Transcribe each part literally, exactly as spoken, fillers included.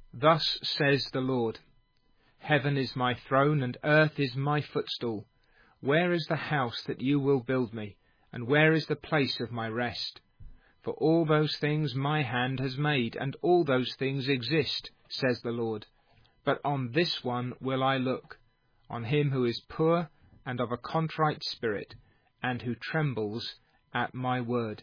Thus says the Lord, Heaven is my throne, and earth is my footstool. Where is the house that you will build me, and where is the place of my rest? For all those things my hand has made, and all those things exist, says the Lord. But on this one will I look, on him who is poor and of a contrite spirit, and who trembles at my word.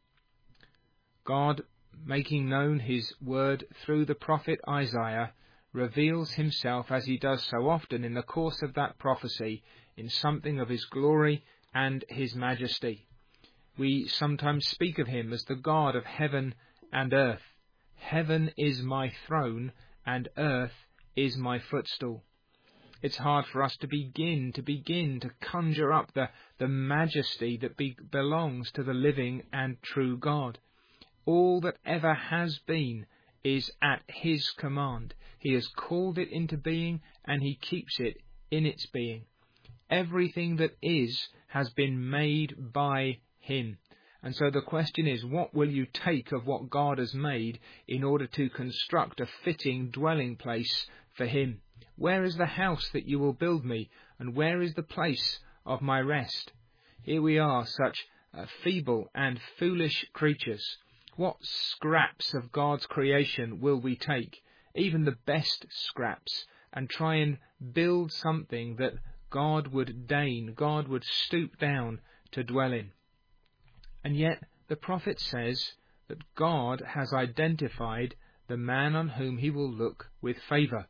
God, making known his word through the prophet Isaiah, reveals himself, as he does so often in the course of that prophecy, in something of his glory and his majesty. We sometimes speak of him as the God of heaven and earth. Heaven is my throne, and earth is my footstool. It's hard for us to begin to begin to conjure up the, the majesty that be, belongs to the living and true God. All that ever has been is at his command. He has called it into being, and he keeps it in its being. Everything that is has been made by him. And so the question is, what will you take of what God has made in order to construct a fitting dwelling place for him? Where is the house that you will build me, and where is the place of my rest? Here we are, such uh, feeble and foolish creatures. What scraps of God's creation will we take, even the best scraps, and try and build something that God would deign, God would stoop down to dwell in? And yet the prophet says that God has identified the man on whom he will look with favour.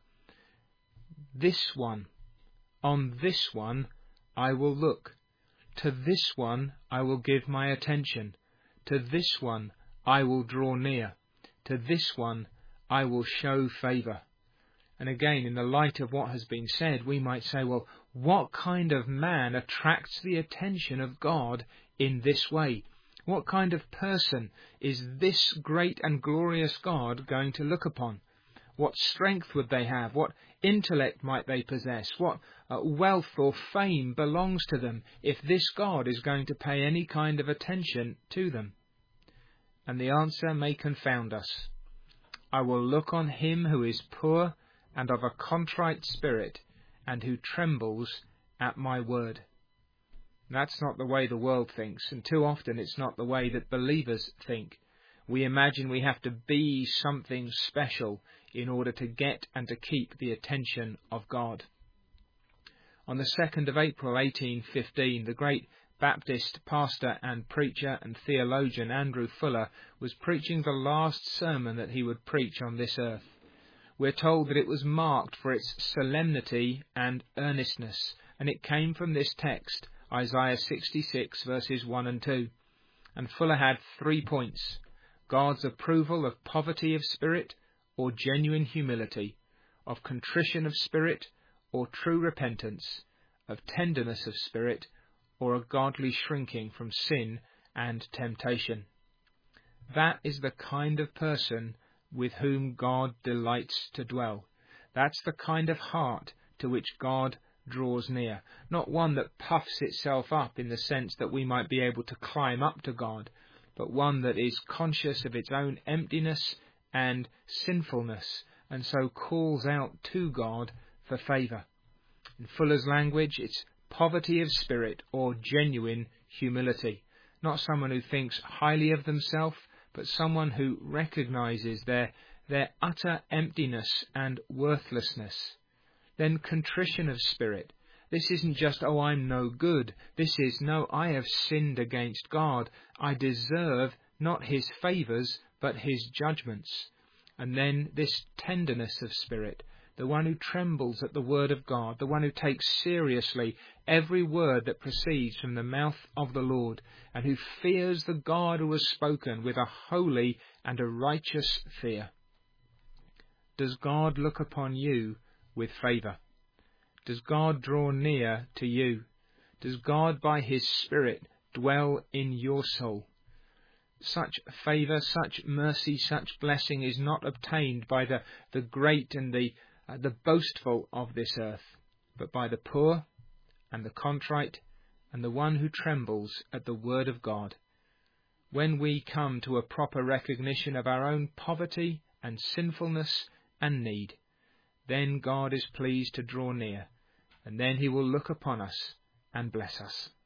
This one, on this one I will look. To this one I will give my attention. To this one I will draw near. To this one I will show favour. And again, in the light of what has been said, we might say, well, what kind of man attracts the attention of God in this way? What kind of person is this great and glorious God going to look upon? What strength would they have? What intellect might they possess? What uh, wealth or fame belongs to them if this God is going to pay any kind of attention to them? And the answer may confound us. I will look on him who is poor and of a contrite spirit, and who trembles at my word. That's not the way the world thinks, and too often it's not the way that believers think. We imagine we have to be something special in order to get and to keep the attention of God. On the second of April eighteen fifteen, the great Baptist pastor and preacher and theologian Andrew Fuller was preaching the last sermon that he would preach on this earth. We're told that it was marked for its solemnity and earnestness, and it came from this text, Isaiah sixty-six, verses one and two. And Fuller had three points: God's approval of poverty of spirit or genuine humility, of contrition of spirit or true repentance, of tenderness of spirit or a godly shrinking from sin and temptation. That is the kind of person with whom God delights to dwell. That's the kind of heart to which God draws near. Not one that puffs itself up in the sense that we might be able to climb up to God, but one that is conscious of its own emptiness and sinfulness, and so calls out to God for favour. In Fuller's language, it's poverty of spirit or genuine humility. Not someone who thinks highly of themselves, but someone who recognises their, their utter emptiness and worthlessness. Then contrition of spirit. This isn't just, oh, I'm no good. This is, no, I have sinned against God. I deserve not his favours, but his judgments. And then this tenderness of spirit, the one who trembles at the word of God, the one who takes seriously every word that proceeds from the mouth of the Lord, and who fears the God who has spoken with a holy and a righteous fear. Does God look upon you with favour? Does God draw near to you? Does God by his Spirit dwell in your soul? Such favour, such mercy, such blessing is not obtained by the, the great and the, uh, the boastful of this earth, but by the poor and the contrite and the one who trembles at the word of God. When we come to a proper recognition of our own poverty and sinfulness and need. Then God is pleased to draw near, and then he will look upon us and bless us.